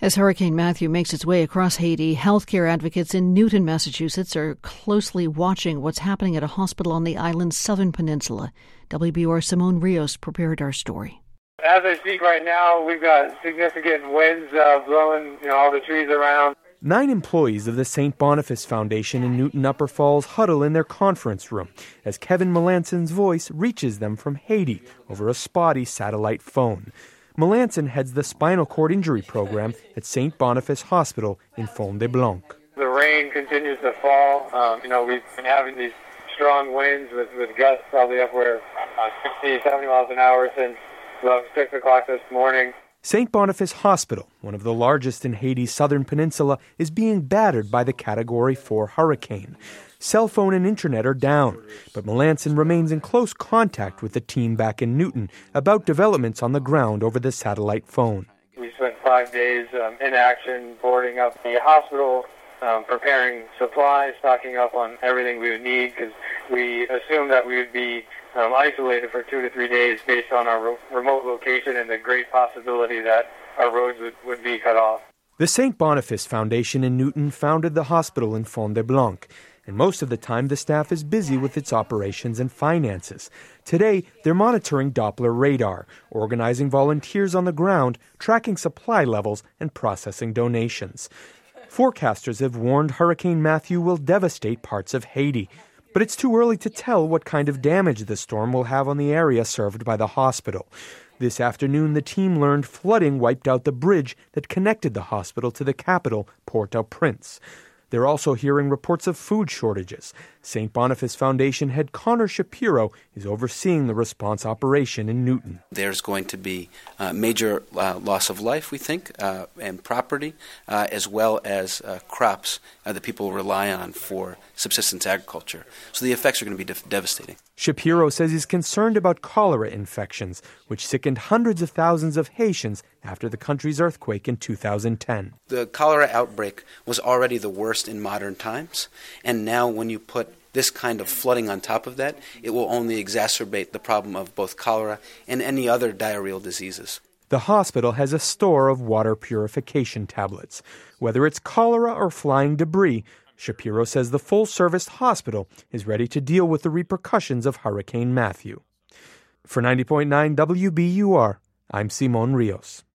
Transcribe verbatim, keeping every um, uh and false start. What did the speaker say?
As Hurricane Matthew makes its way across Haiti, healthcare advocates in Newton, Massachusetts are closely watching what's happening at a hospital on the island's southern peninsula. W B U R Simone Rios prepared our story. As I speak right now, we've got significant winds uh, blowing you know, all the trees around. Nine employees of the Saint Boniface Foundation in Newton Upper Falls huddle in their conference room as Kevin Melanson's voice reaches them from Haiti over a spotty satellite phone. Melanson heads the spinal cord injury program at Saint Boniface Hospital in Fond-de-Blanc. The rain continues to fall. Um, you know, we've been having these strong winds with, with gusts probably upward uh, sixty, seventy miles an hour since about six o'clock this morning. Saint Boniface Hospital, one of the largest in Haiti's southern peninsula, is being battered by the Category four hurricane. Cell phone and internet are down, but Melanson remains in close contact with the team back in Newton about developments on the ground over the satellite phone. We spent five days um, in action, boarding up the hospital, um, preparing supplies, stocking up on everything we would need, because we assumed that we would be um, isolated for two to three days based on our re- remote location and the great possibility that our roads would, would be cut off. The Saint Boniface Foundation in Newton founded the hospital in Fond-de-Blanc, and most of the time the staff is busy with its operations and finances. Today, they're monitoring Doppler radar, organizing volunteers on the ground, tracking supply levels, and processing donations. Forecasters have warned Hurricane Matthew will devastate parts of Haiti, but it's too early to tell what kind of damage the storm will have on the area served by the hospital. This afternoon, the team learned flooding wiped out the bridge that connected the hospital to the capital, Port-au-Prince. They're also hearing reports of food shortages. Saint Boniface Foundation head Connor Shapiro is overseeing the response operation in Newton. There's going to be uh, major uh, loss of life, we think, uh, and property, uh, as well as uh, crops uh, that people rely on for subsistence agriculture. So the effects are going to be de- devastating. Shapiro says he's concerned about cholera infections, which sickened hundreds of thousands of Haitians after the country's earthquake in two thousand ten. The cholera outbreak was already the worst in modern times, and now when you put this kind of flooding on top of that, it will only exacerbate the problem of both cholera and any other diarrheal diseases. The hospital has a store of water purification tablets. Whether it's cholera or flying debris, Shapiro says the full-service hospital is ready to deal with the repercussions of Hurricane Matthew. For ninety point nine W B U R, I'm Simone Rios.